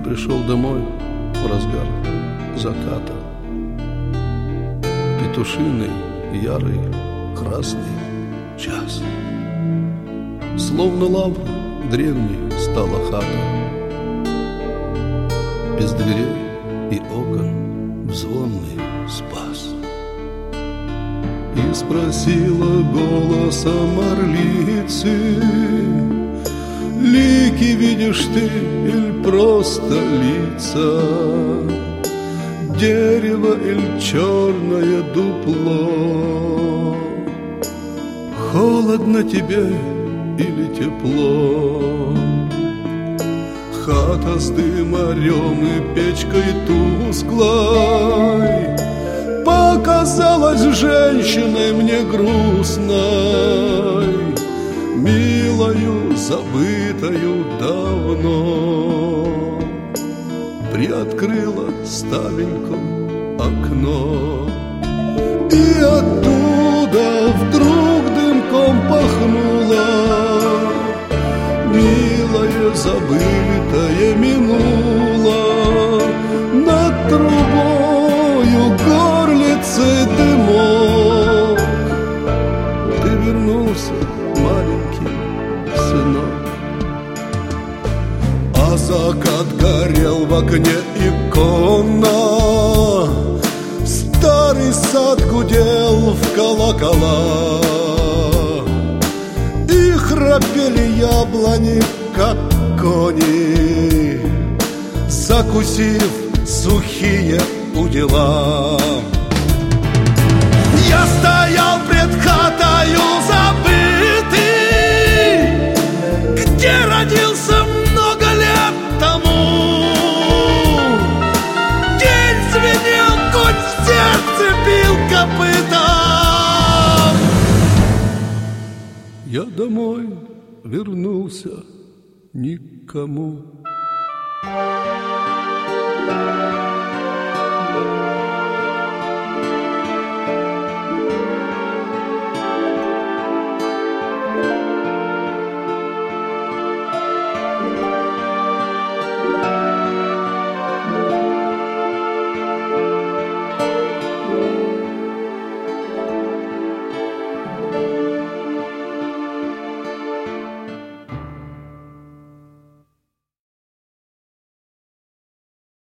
пришел домой в разгар заката. Петушиный, ярый, красный час. Словно лавра древней стала хата, без дверей и окон в звонный спас. И спросила голосом орлицы: лики видишь ты или просто лица, дерево или черное дупло, холодно тебе или тепло? Хата с дымарем и печкой тусклой показалась женщиной мне грустной, милою, забытою давно. Приоткрыла ставенько окно, и оттуда вдруг дымком пахнуло. Милое, забытое минуло, над трубою горлицы дымок. Ты вернулся, маленький сынок. А закат горел в окне икона, старый сад гудел в колокола, и храпели яблони, как кони, закусив сухие удила. Я стоял пред хатою забытый, где родился много лет тому. День звенел, конь в сердце бил копытом. Я домой вернулся никому.